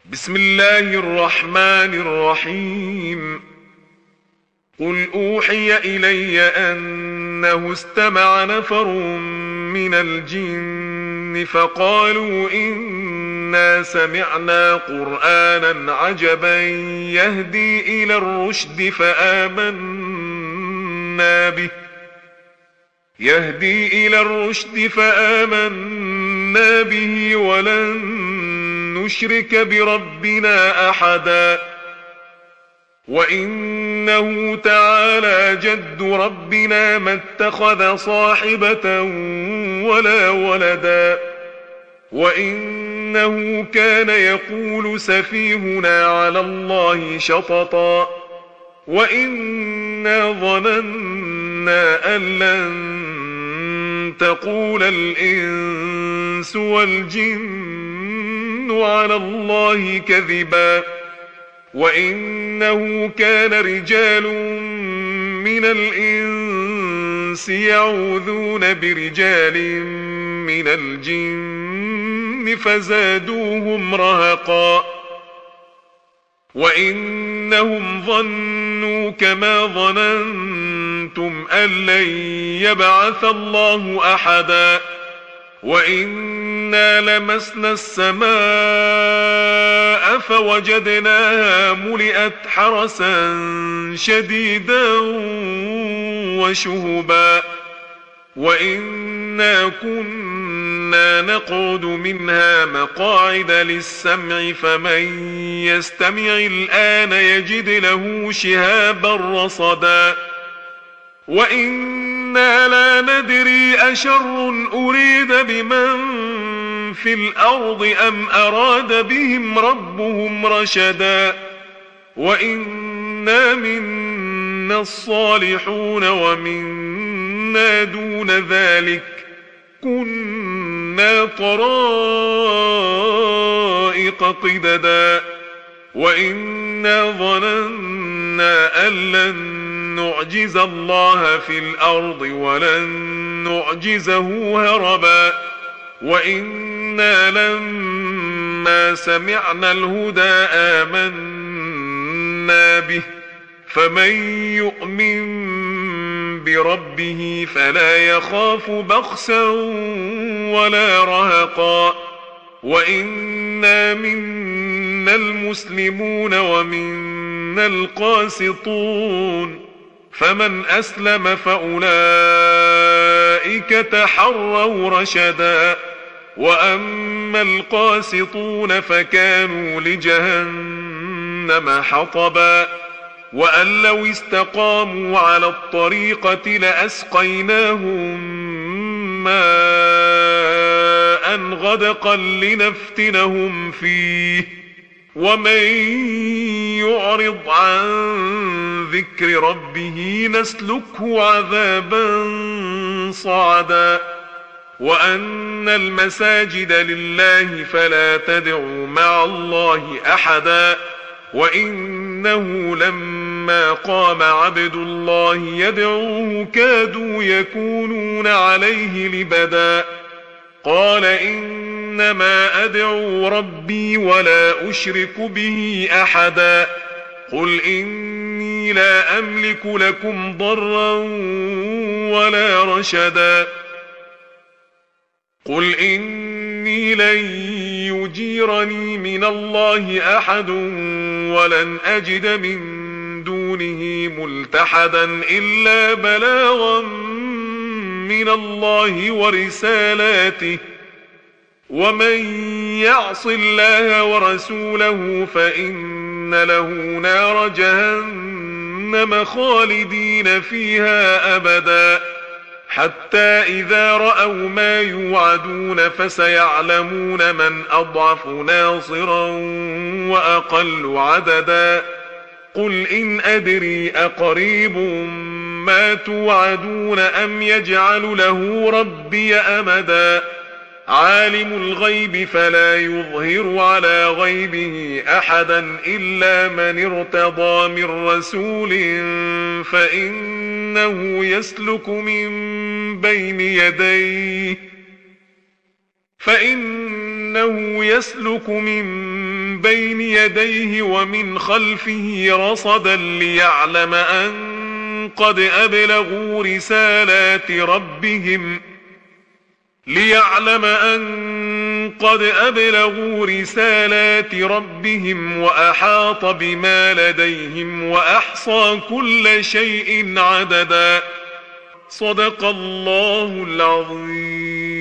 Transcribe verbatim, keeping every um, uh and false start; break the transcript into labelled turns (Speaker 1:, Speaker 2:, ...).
Speaker 1: بسم الله الرحمن الرحيم. قل أوحي إلي أنه استمع نفر من الجن فقالوا إنا سمعنا قرآنا عجبا يهدي إلى الرشد فآمنا به يهدي إلى الرشد فآمنا به ولن نشرك بربنا أحدا وإنه تعالى جد ربنا ما اتخذ صاحبة ولا ولدا وإنه كان يقول سفيهنا على الله شططا وإنا ظننا أن لن تقول الإنس والجن على الله كذبا وإنه كان رجال من الإنس يعوذون برجال من الجن فزادوهم رهقا وإنهم ظنوا كما ظننتم أن لن يبعث الله أحدا وإنا لمسنا السماء فوجدناها ملئت حرسا شديدا وشهبا وإنا كنا نقعد منها مقاعد للسمع فمن يستمع الآن يجد له شهابا رصدا وإنا لا ندري أشر أريد بمن في الأرض أم أراد بهم ربهم رشدا وإنا منا الصالحون ومنا دون ذلك كنا طرائق قددا وإنا ظننا أن لن نعجز الله في الأرض ولن نعجزه هربا وإنا لما سمعنا الهدى آمنا به فمن يؤمن بربه فلا يخاف بخسا ولا رهقا وإنا منا المسلمون ومنا القاسطون فمن أسلم فأولئك تحروا رشدا وأما القاسطون فكانوا لجهنم حطبا وأن لو استقاموا على الطريقة لأسقيناهم ماء غدقا لنفتنهم فيه ومن يعرض عن ذكر ربه نسلكه عذابا صعدا وأن المساجد لله فلا تدعوا مع الله أحدا وإنه لما قام عبد الله يدعوه كادوا يكونون عليه لبدا قال إنما أدعو ربي ولا أشرك به أحدا قل إني لا أملك لكم ضرا ولا رشدا قل إني لن يجيرني من الله أحد ولن أجد من دونه ملتحدا إلا بلاغا من الله ورسالاته ومن يعص الله ورسوله فإن له نار جهنم خالدين فيها أبدا حتى إذا رأوا ما يوعدون فسيعلمون من أضعف ناصرا وأقل عددا قل إن أدري أقريب ما توعدون أم يجعل له ربي أمدا عالم الغيب فلا يظهر على غيبه أحدا إلا من ارتضى من رسول فإنه يسلك من بين يديه فإنه يسلك من بين يديه ومن خلفه رصدا ليعلم أن قد أبلغوا رسالات ربهم ليعلم أن قد أبلغوا رسالات ربهم وأحاط بما لديهم وأحصى كل شيء عددا. صدق الله العظيم.